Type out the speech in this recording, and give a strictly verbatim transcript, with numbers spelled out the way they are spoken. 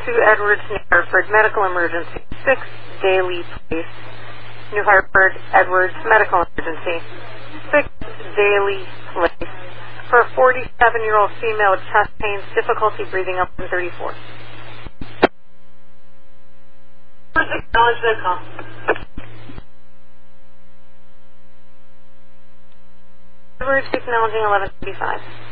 two Edwards, New Hartford, medical emergency. six Daly Place, New Hartford, Edwards, medical emergency. six Daly Place, for a forty-seven-year-old female with chest pains, difficulty breathing up to thirty-four. First, acknowledge the call. Edwards, acknowledging eleven thirty-five.